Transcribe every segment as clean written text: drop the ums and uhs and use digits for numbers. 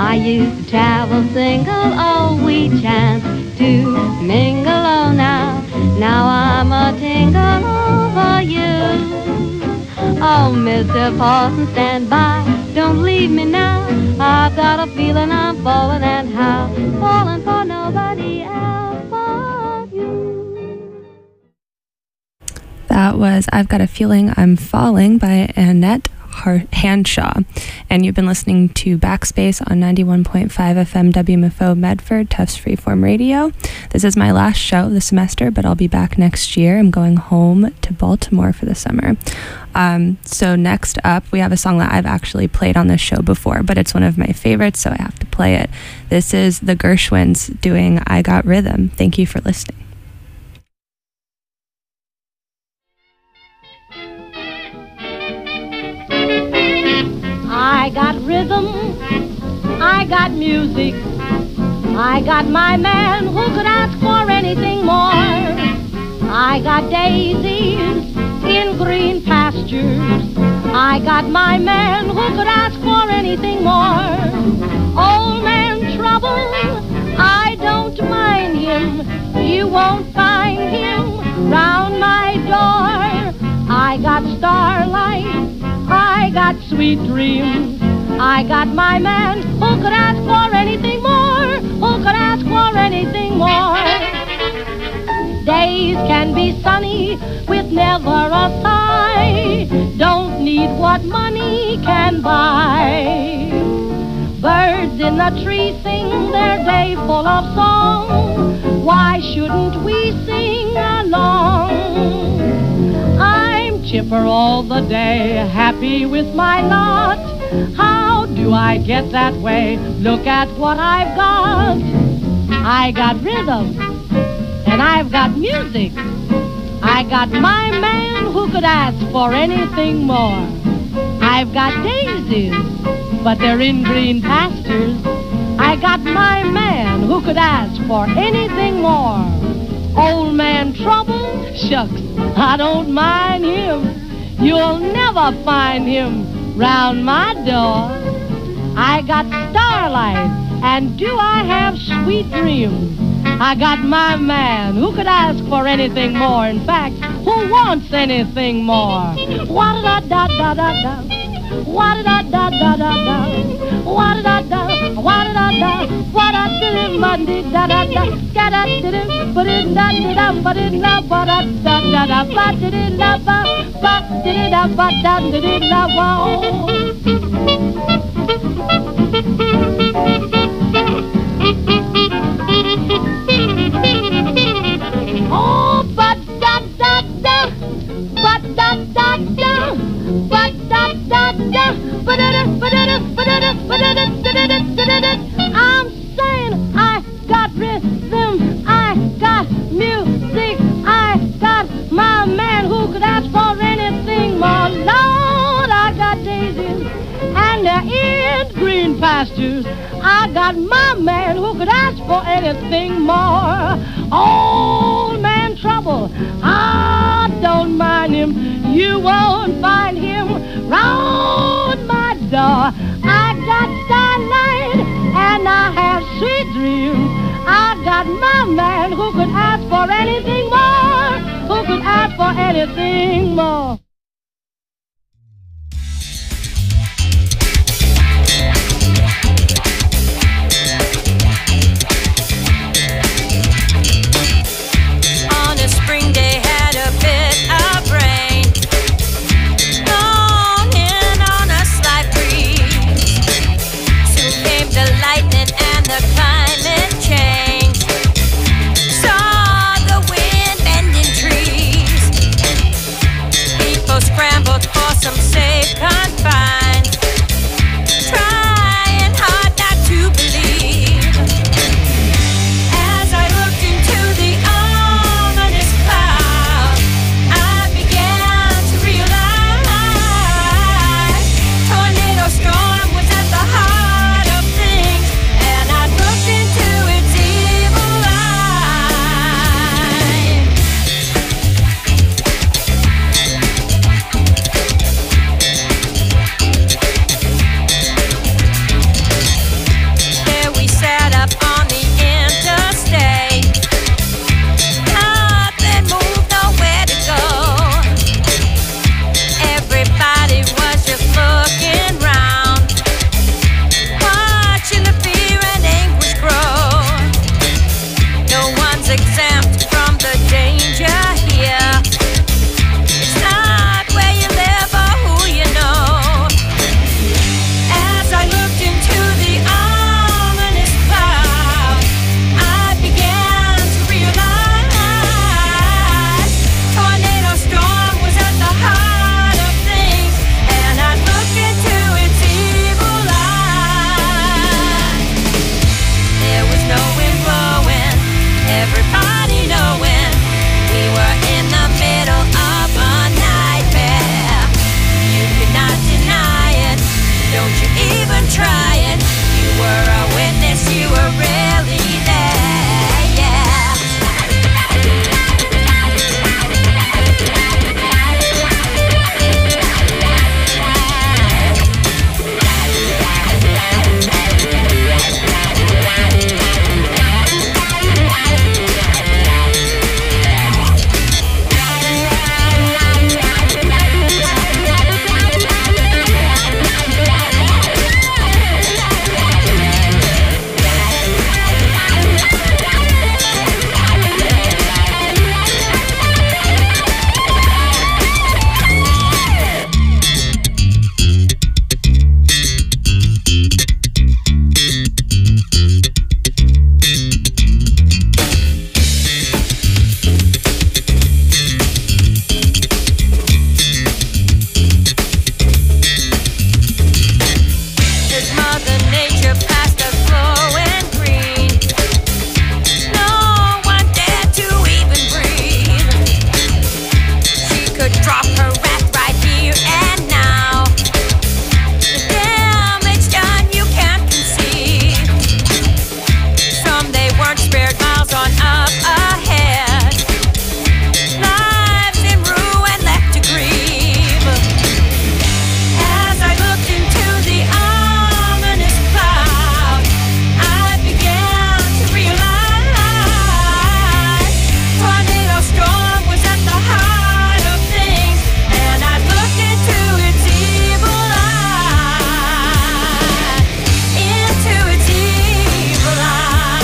I used to travel single, oh, we chanced to mingle, oh, now. Now I'm a tingle over you. Oh, Mr. Paulson, stand by, don't leave me now. I've got a feeling I'm falling, and how? Falling for nobody else but you. That was I've Got a Feeling I'm Falling by Annette Hanshaw. And you've been listening to Backspace on 91.5 FM WMFO Medford, Tufts Freeform Radio. This is my last show of the semester, but I'll be back next year. I'm going home to Baltimore for the summer. So next up, we have a song that I've actually played on this show before, but it's one of my favorites, so I have to play it. This is the Gershwins doing I Got Rhythm. Thank you for listening. I got rhythm, I got music, I got my man who could ask for anything more. I got daisies in green pastures, I got my man who could ask for anything more. Old man trouble, I don't mind him, you won't find him round my door. I got starlight, I got sweet dreams, I got my man who could ask for anything more, who could ask for anything more. Days can be sunny with never a sigh, don't need what money can buy. Birds in the tree sing their day full of song, why shouldn't we sing along? Chipper all the day, happy with my lot. How do I get that way? Look at what I've got. I got rhythm, and I've got music. I got my man who could ask for anything more. I've got daisies, but they're in green pastures. I got my man who could ask for anything more. Old man trouble, shucks, I don't mind him. You'll never find him round my door. I got starlight, and do I have sweet dreams? I got my man who could ask for anything more. In fact, who wants anything more? Wa-da-da-da-da-da-da. Wa-da-da-da-da-da-da. Wa-da-da-da. Wa-da-da-da. Wa-da-da-da-da-da-da. Ga-da-da-da. Ba-da-da-da-da. Ba-da-da-da. Ba-da-da-da-da. Ba-da-da-da-da. Ba-da-da-da. Ba-da-da-da-da. Oh, ba-da-da-da, ba-da-da-da, ba-da-da-da, ba-da-da, ba-da-da, ba-da-da, ba-da-da. I'm saying I got rhythm, I got music, I got my man who could ask for anything more. Lord, I got daisies, and they're in green pastures. I got my man who could ask for anything more. Old man trouble, I don't mind him. You won't find him round my door. I got starlight and I have sweet dreams. I got my man who could ask for anything more, who could ask for anything more. Saw the wind bending trees. Mother Nature passed us flowing green. No one dared to even breathe. She could drop her wrath right here and now. The damage done you can't conceive. Some they weren't spared miles on up ahead. Lives in ruin left to grieve. As I looked into the ominous cloud, I began to realize tornado storm was at the heart of things, and I looked into its evil eye, into its evil eye.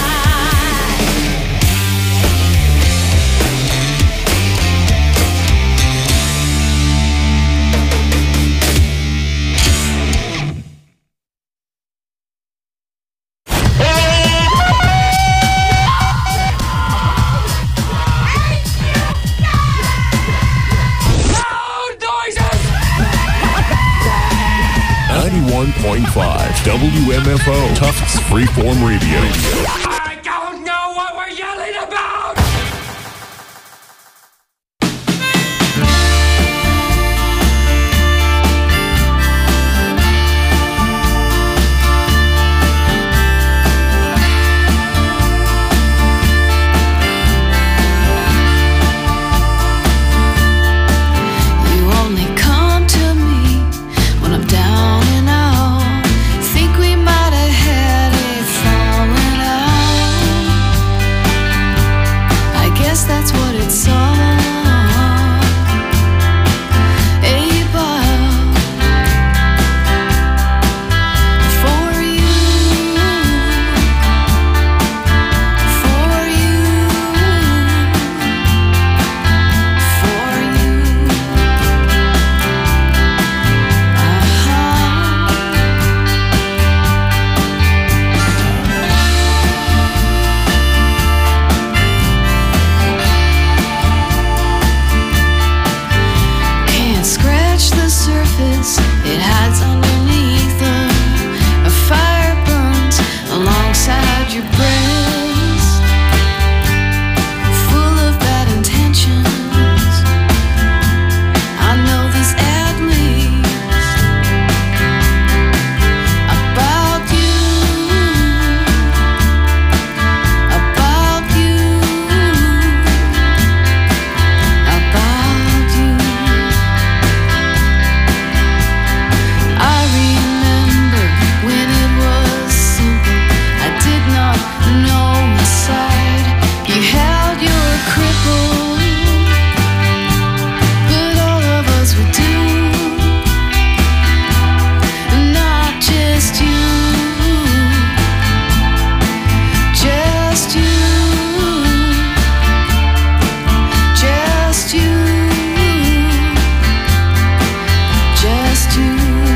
Loud noises! 91.5 WMFO Tufts Freeform Radio. I don't know what we're yelling about! You only come to me when I'm down and out. Think we might have had a falling out. I guess that's what it's all. About for you, for you, for you. Can't scratch the surface, it hides underneath her. A fire burns alongside your breast, full of bad intentions. I know this at least about you, about you, about you. I remember when it was simple. I did not know inside you held your cripple, but all of us would do. Not just you, just you, just you, just you.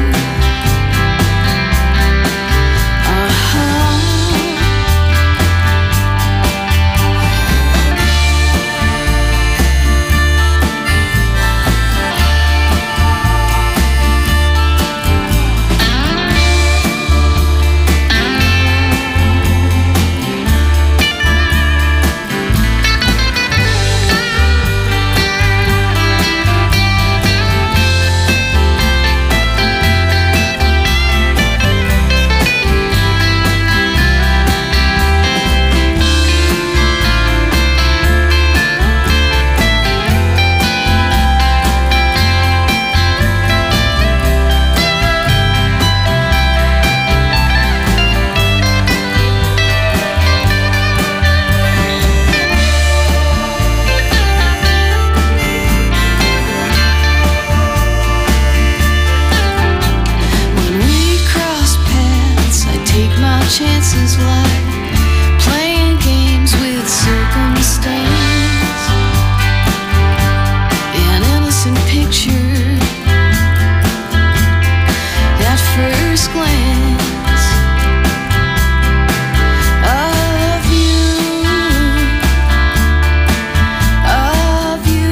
When we cross paths, I take my chances like playing games with circumstance. An innocent picture at first glance of you, of you,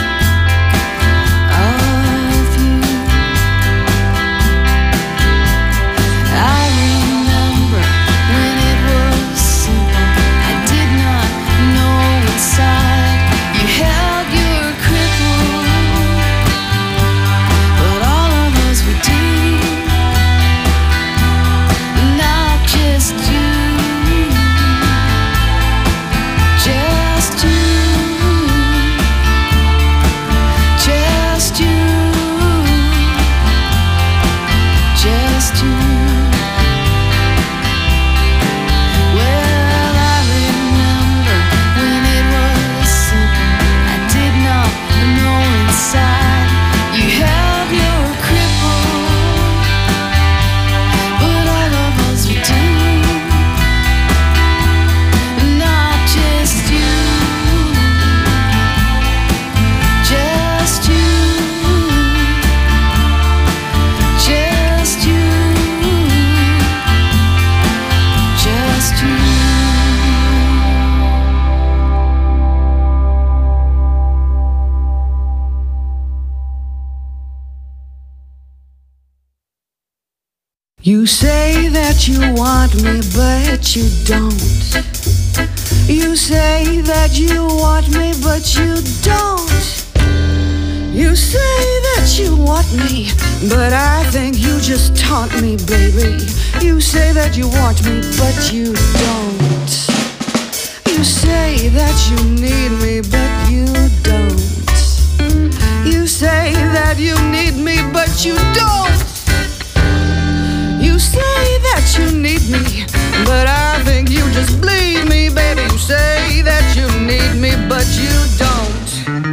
of you. You say that you want me, but you don't. You say that you want me, but you don't. You say that you want me, but I think you just taunt me, baby. You say that you want me, but you don't. You say that you need me, but you don't. You say that you need me, but you don't. You say that you need me, but I think you just bleed me, baby. You say that you need me, but you don't.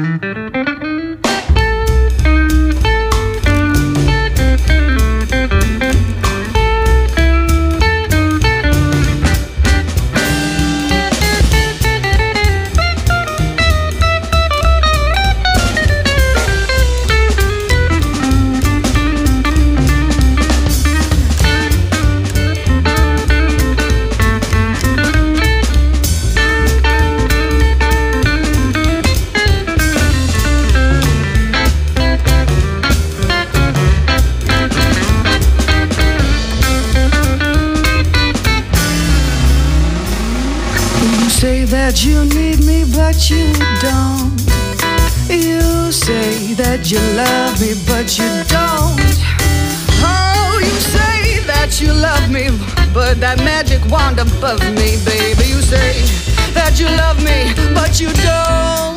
That you need me, but you don't. You say that you love me, but you don't. Oh, you say that you love me, but that magic wand above me, baby. You say that you love me, but you don't.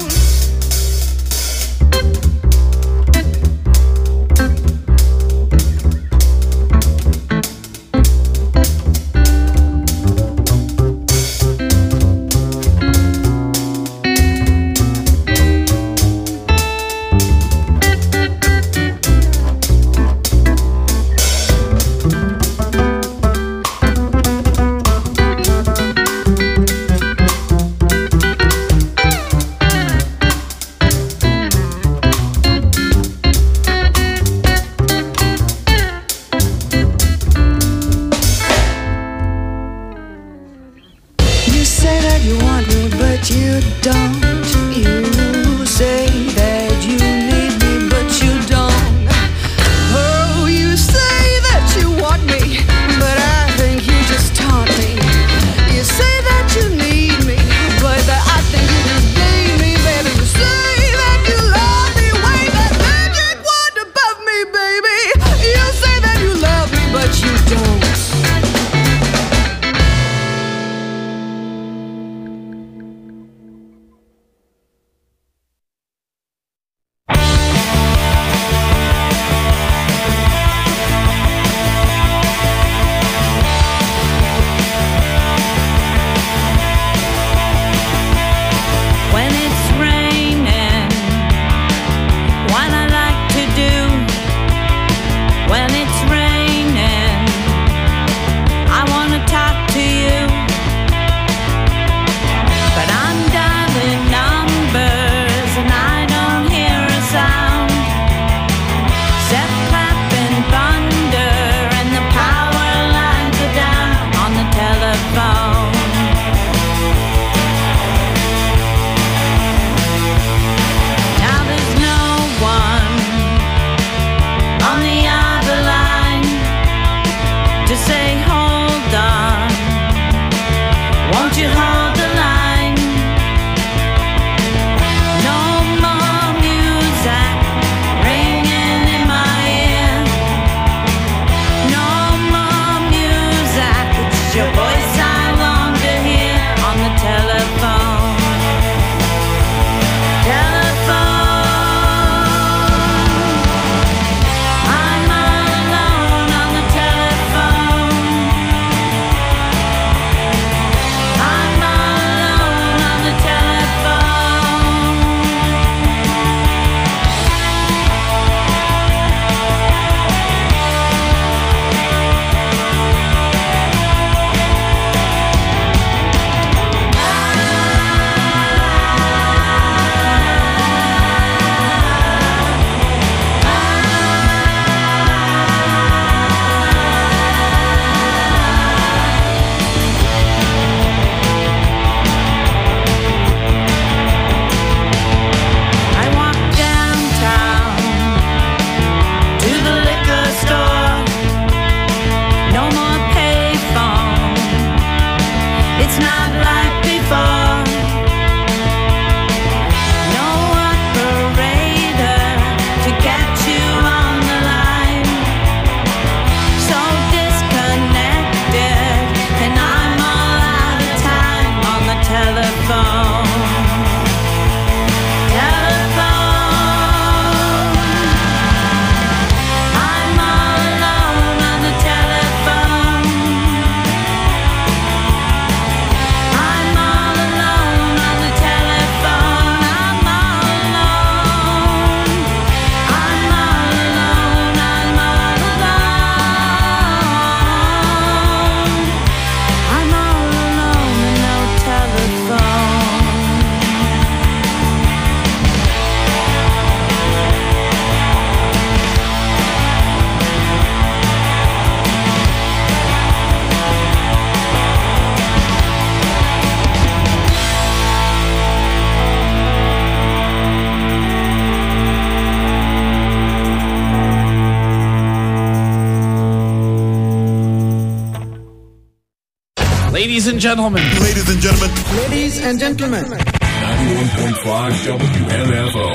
Ladies and gentlemen. Ladies and gentlemen. Ladies and gentlemen. 91.5 WMFO.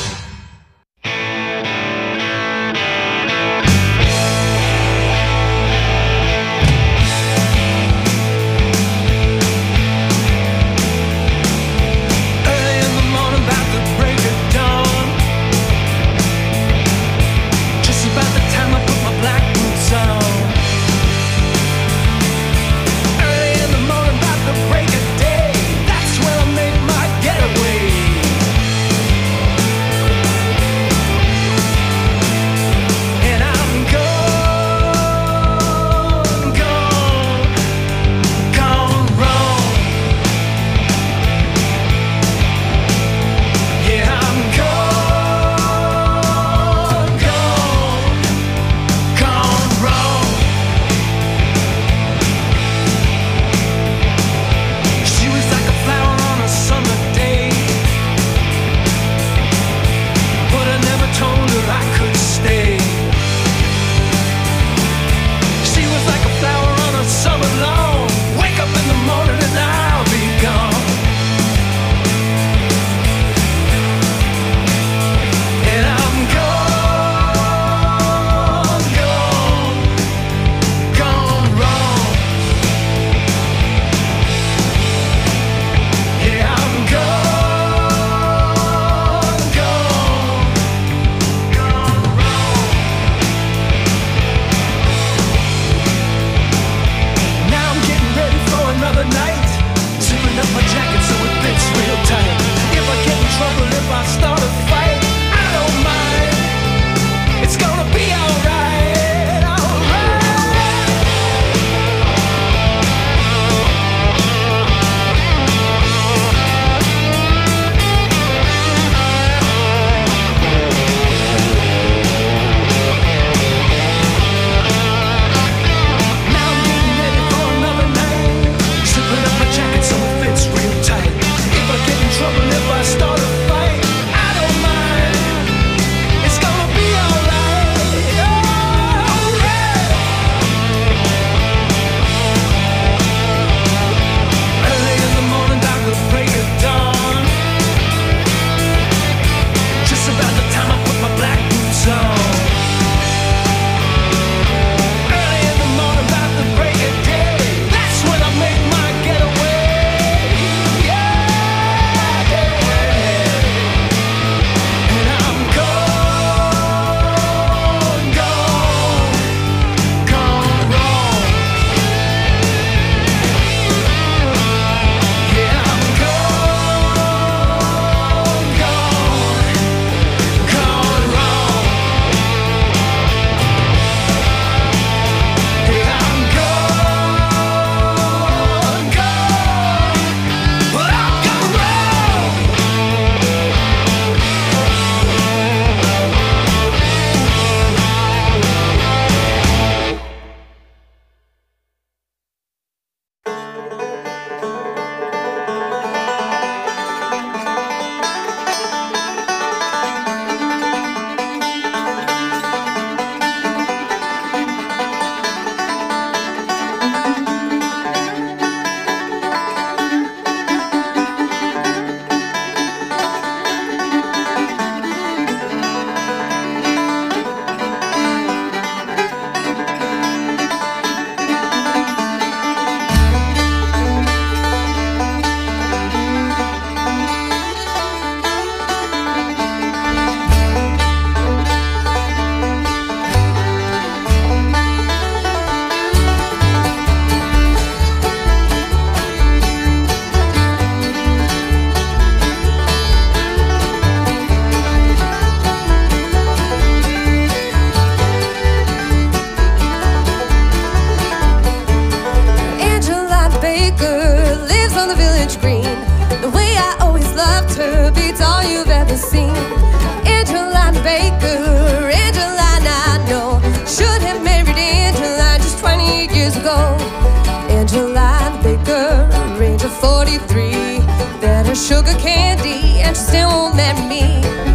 sugar candy, and she still won't marry me.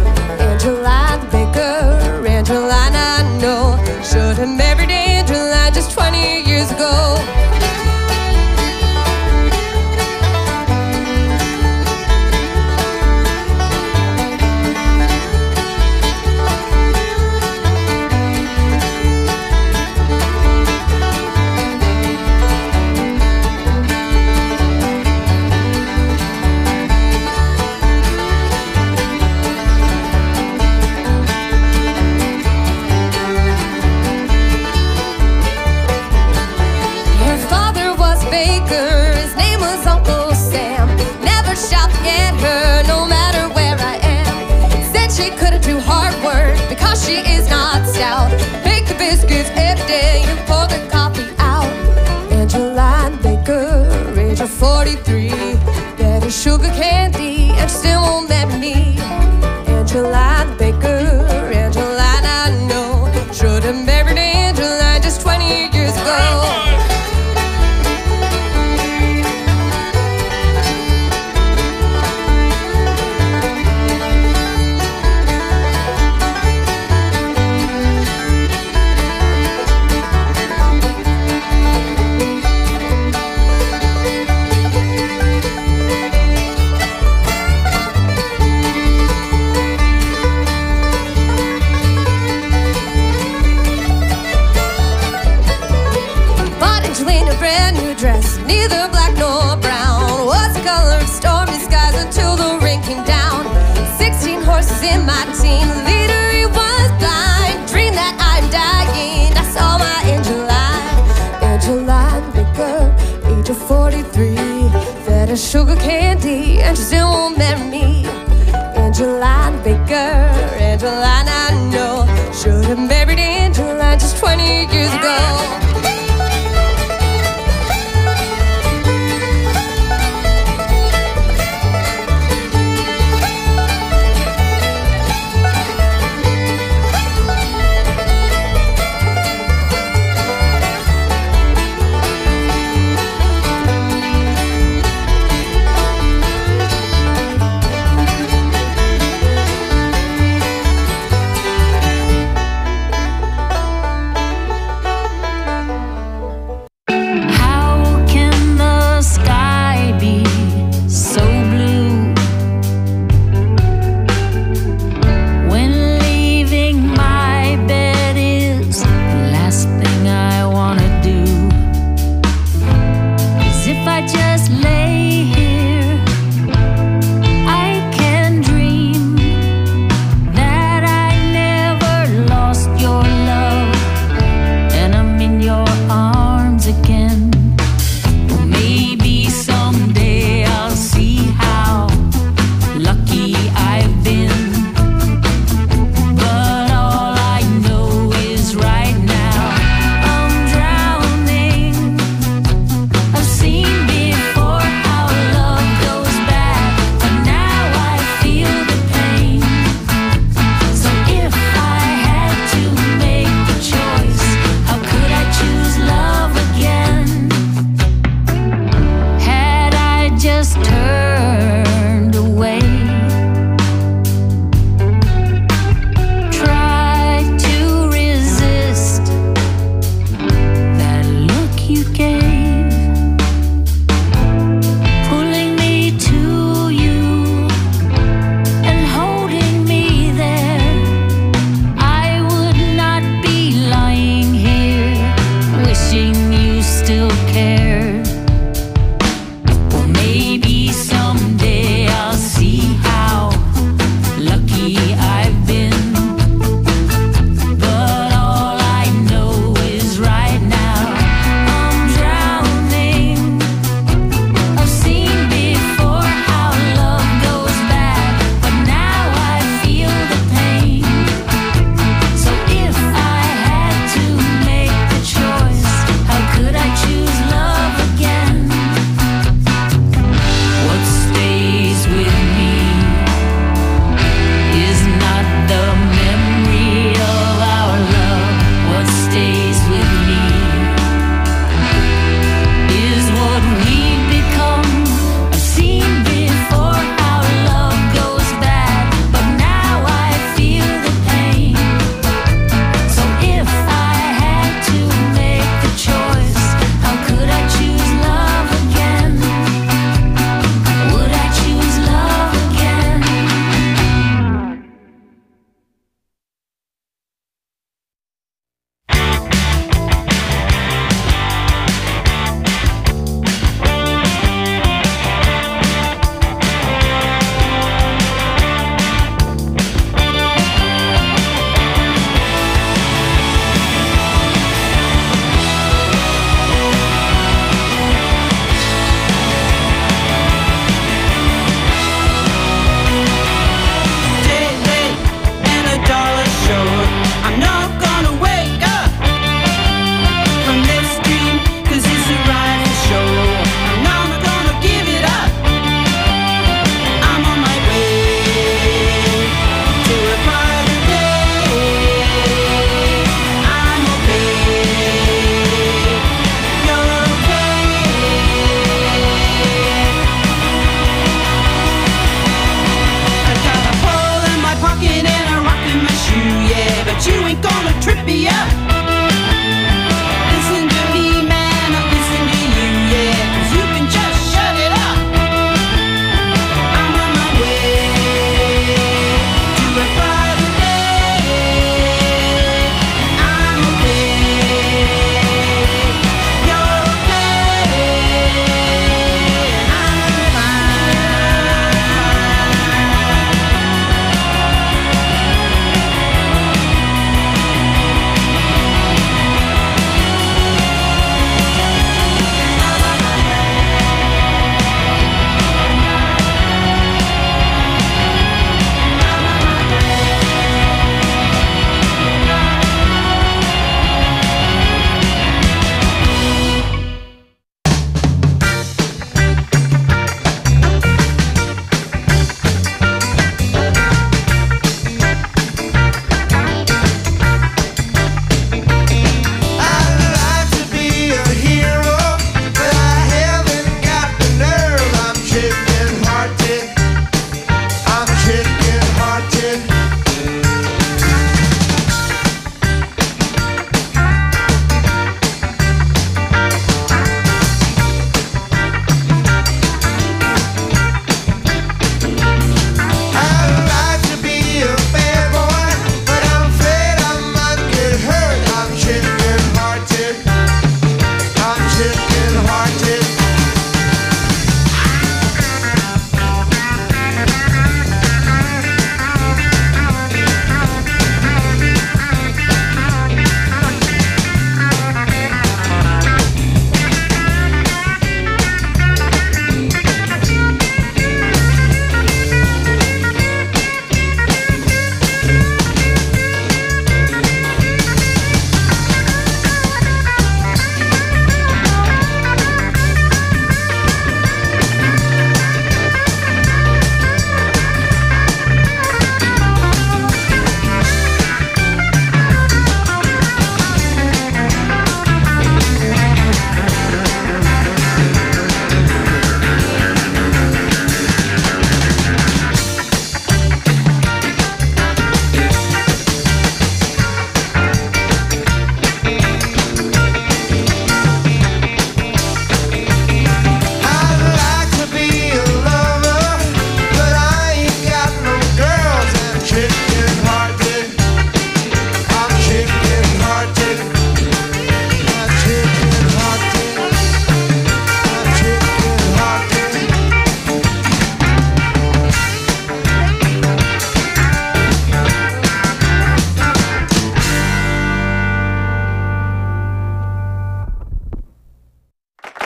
Angelina Baker, Angelina, I know. Should have married Angelina just 20 years ago. 43, fed her sugar candy, and she still won't let me. Angeline Baker, Angeline I know, should have married Angeline just 20 years ago. Dress, neither black nor brown, was the color of stormy skies until the rain came down. 16 horses in my team, the leader he was blind. Dream that I'm dying, I saw my Angeline, Angeline Baker, age of 43, fed her sugar candy, and she still won't marry me. Angeline Baker, Angeline I know, should have married Angeline just 20 years ago.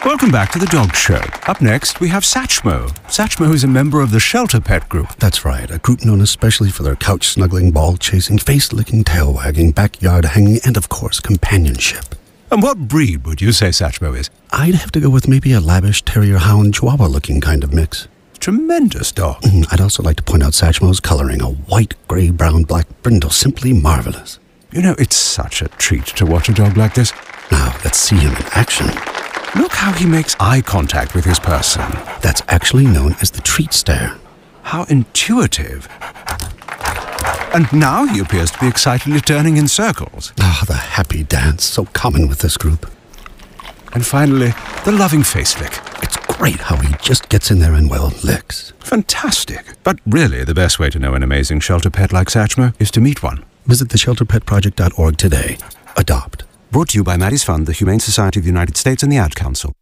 Welcome back to the Dog Show. Up next, we have Satchmo. Satchmo is a member of the Shelter Pet Group. That's right, a group known especially for their couch-snuggling, ball-chasing, face-licking, tail-wagging, backyard-hanging, and, of course, companionship. And what breed would you say Satchmo is? I'd have to go with maybe a lavish terrier-hound chihuahua-looking kind of mix. Tremendous dog. I'd also like to point out Satchmo's coloring, a white, grey, brown, black brindle, simply marvelous. You know, it's such a treat to watch a dog like this. Now, let's see him in action. Look how he makes eye contact with his person. That's actually known as the treat stare. How intuitive. And now he appears to be excitedly turning in circles. Ah, the happy dance, so common with this group. And finally, the loving face lick. It's great how he just gets in there and, well, licks. Fantastic. But really, the best way to know an amazing shelter pet like Satchmo is to meet one. Visit theshelterpetproject.org today. Adopt. Brought to you by Maddie's Fund, the Humane Society of the United States, and the Ad Council.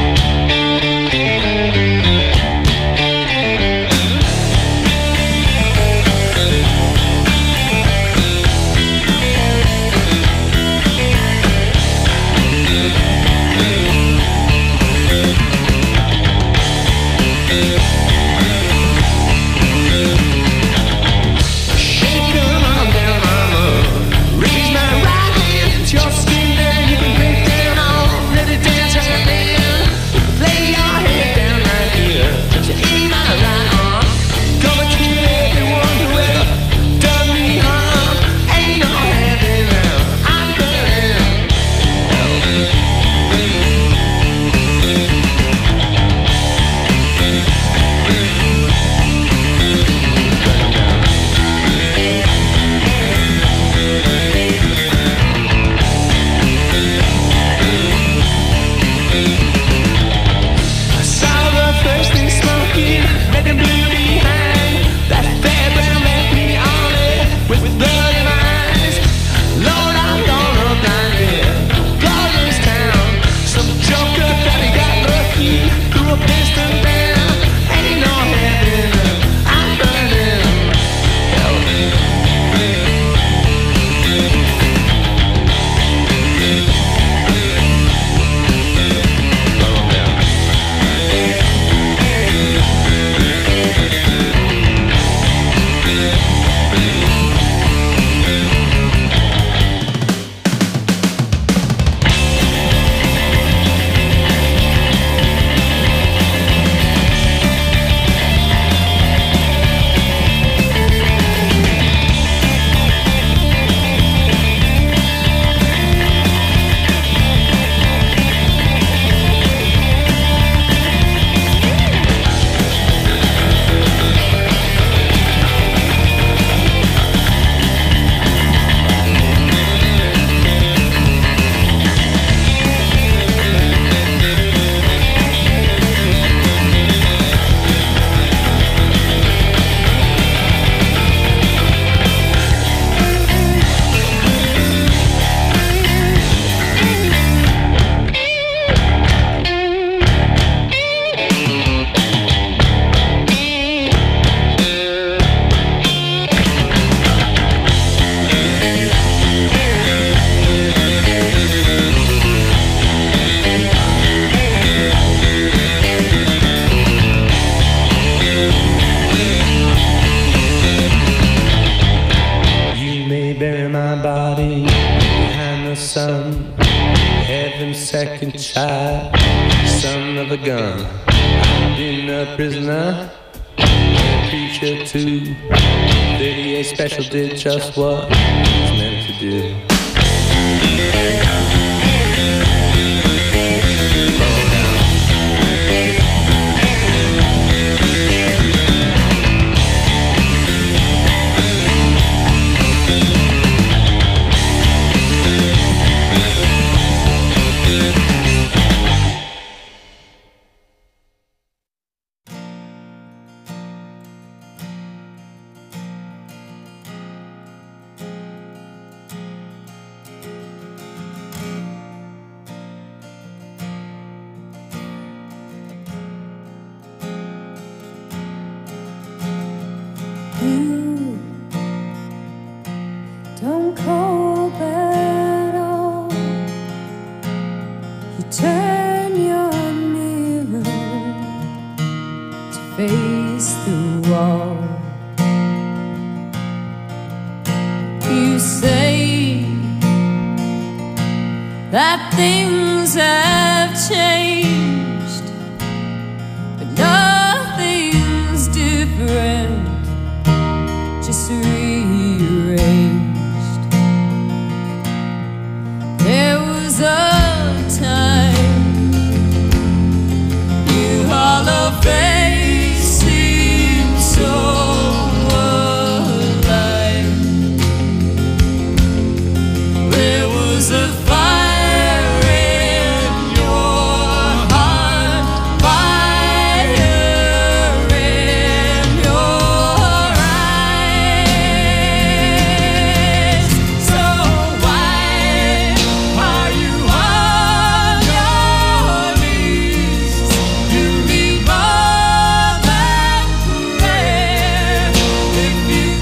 second child, son of a gun. I've been a prisoner, a preacher too. 38 Special did just what he was meant to do. face the wall. You say that things have changed, but nothing's different, just rearranged. There was a time you hollow face seemed so a fire in your heart, fire in your eyes. So why are you on your knees? You need more than prayer if you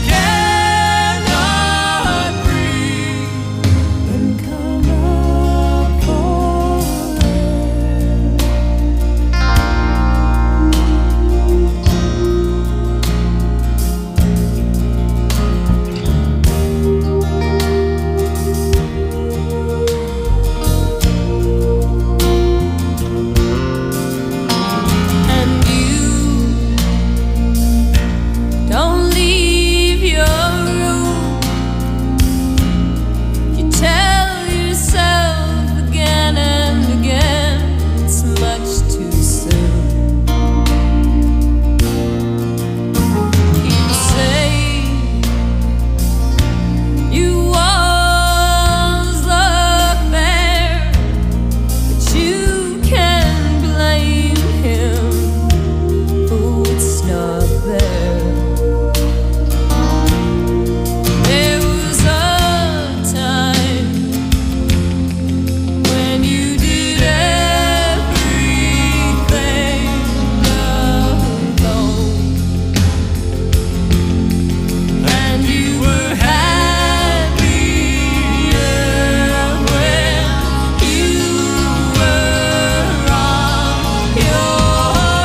cannot breathe. Then come up for and you don't leave your room. You tell yourself again and again it's much too soon. You say you always look there, but you can't blame him. Oh, it's not there. There was a time when you did everything alone, and you were happier when you were on your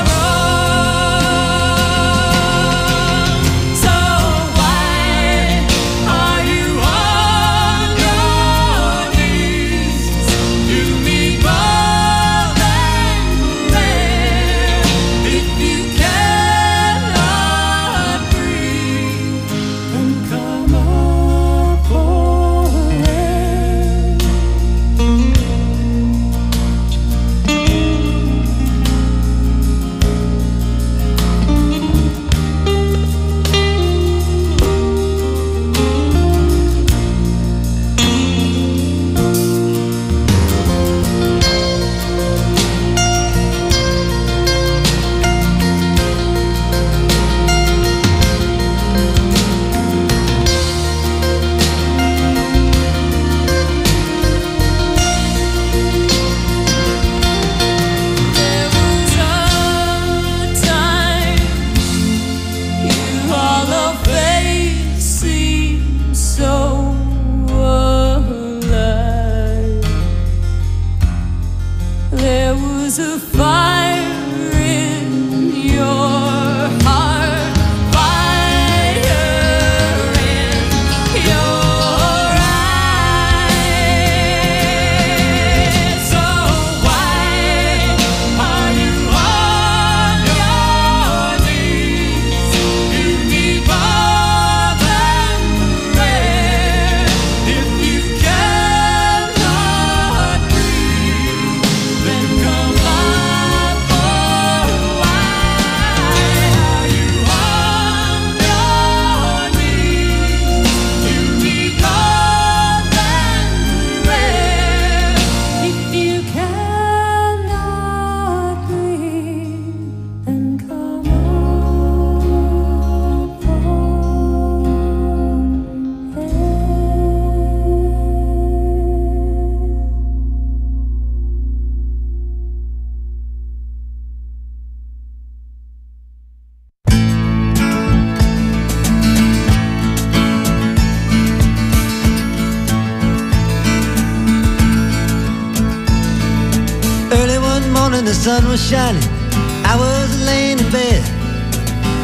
own. So why are you on your knees? You need more than prayer if you cannot breathe. Then come up for air. There was a time you hollow face seemed so alive. There was a fire in your heart, fire in your eyes. So why are you on your knees? You need more than prayer if you cannot breathe. Then come up for why are you on your knees? You need more than prayer if you cannot breathe. Then come up for Early one morning the sun was shining. I was laying in bed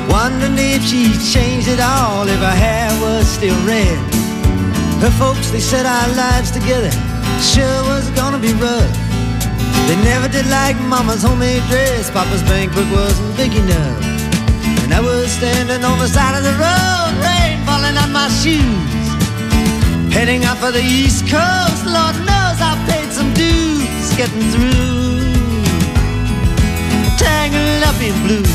wondering if she changed it all, if her hair was still red. Her folks, they said our lives together sure was gonna be rough. They never did like Mama's homemade dress, Papa's bank book wasn't big enough. And I was standing on the side of the road, rain falling on my shoes, heading out for the East Coast. Lord knows I paid some dues getting through, tangled up in blue.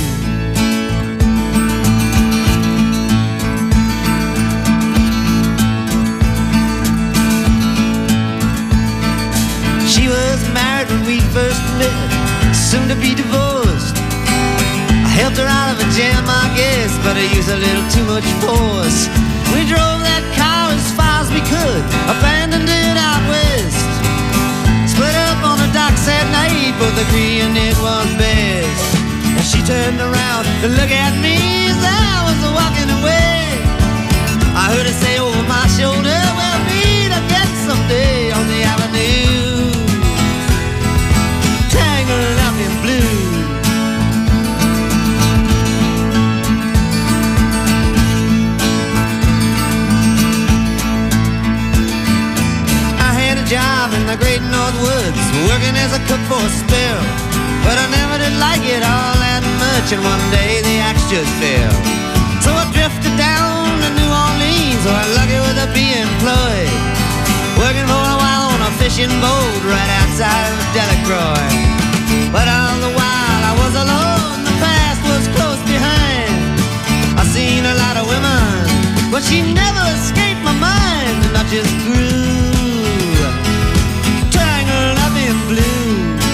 She was married when we first met, soon to be divorced. I helped her out of a jam, I guess, but I used a little too much force. We drove that car as far as we could, abandoned it out west. Split up on the docks at night, both agreeing it was best. And she turned around to look at me as I was walking away. I heard her say over my shoulder, we'll meet again someday on the avenue, tangled up in blue. Job in the great North Woods, working as a cook for a spell, but I never did like it all that much, and one day the axe just fell. So I drifted down to New Orleans, where I'm lucky with a be employed, working for a while on a fishing boat right outside of Delacroix. But all the while I was alone, the past was close behind. I seen a lot of women, but she never escaped my mind, and I just grew blue.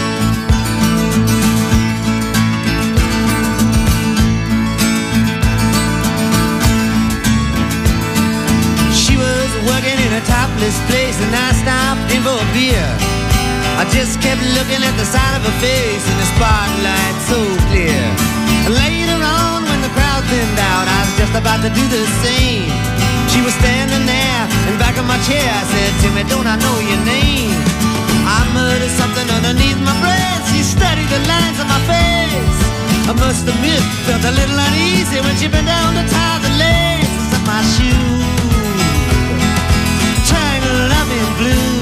She was working in a topless place, and I stopped in for a beer. I just kept looking at the side of her face in the spotlight so clear. Later on, when the crowd thinned out, I was just about to do the same. She was standing there in back of my chair. I said, Timmy, don't I know your name? I muttered something underneath my breath. She studied the lines on my face. I must admit, felt a little uneasy when she bent down to tie the laces of my shoes, tangled up in blue.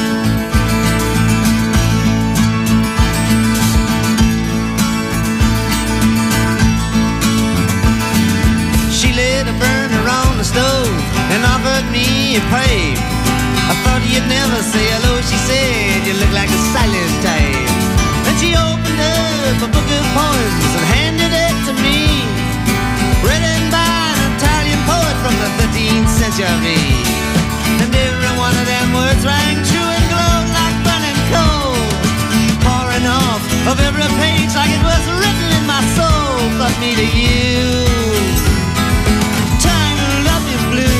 She lit a burner on the stove and offered me a pipe. I thought you'd never say hello, she said, you look like a silent type. And she opened up a book of poems and handed it to me, written by an Italian poet from the 13th century. And every one of them words rang true and glowed like burning coal, pouring off of every page like it was written in my soul. But me to you, tangled up in blue.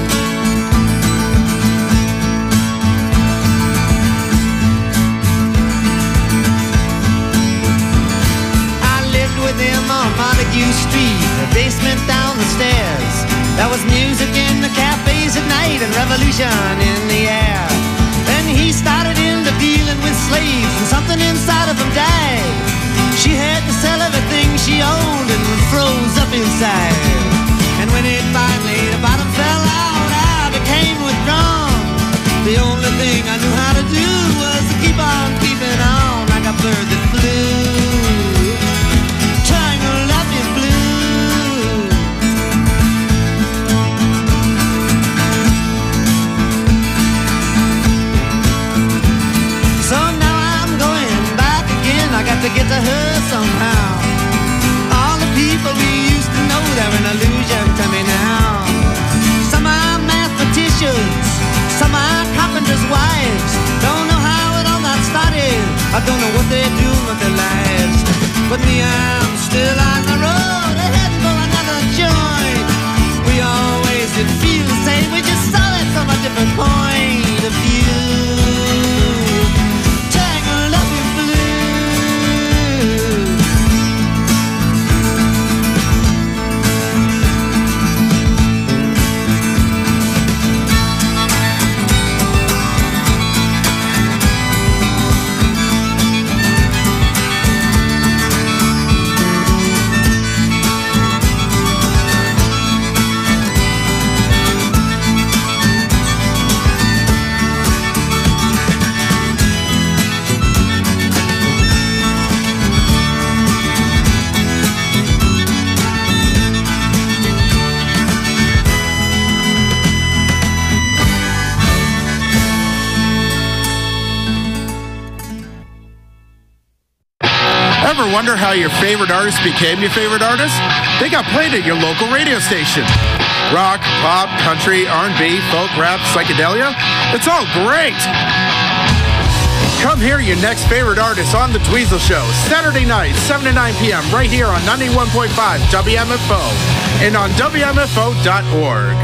With him on Montague Street, the basement down the stairs. There was music in the cafes at night and revolution in the air. Then he started into dealing with slaves, and something inside of him died. She had to sell everything she owned and froze up inside. And when it finally, the bottom fell out, I became withdrawn. The only thing I knew how to do was to keep on keeping on like a bird that flew. I got to get to her somehow. All the people we used to know, they're an illusion to me now. Some are mathematicians, some are carpenters' wives. Don't know how it all got started, I don't know what they're doing with their lives. But me, I'm still on the road, heading for another joint. We always did feel the same, we just saw it from a different point of view. Ever wonder how your favorite artist became your favorite artist? They got played at your local radio station. Rock, pop, country, R&B, folk, rap, psychedelia. It's all great. Come hear your next favorite artist on The Dweezil Show, Saturday night, 7 to 9 p.m., right here on 91.5 WMFO and on WMFO.org.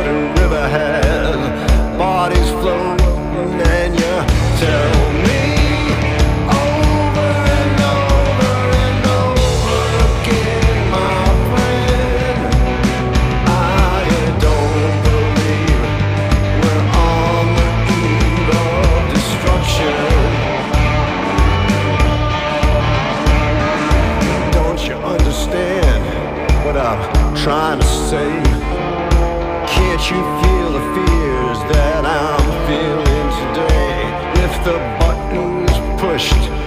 Jordan River has bodies floating, and you tell me the buttons pushed.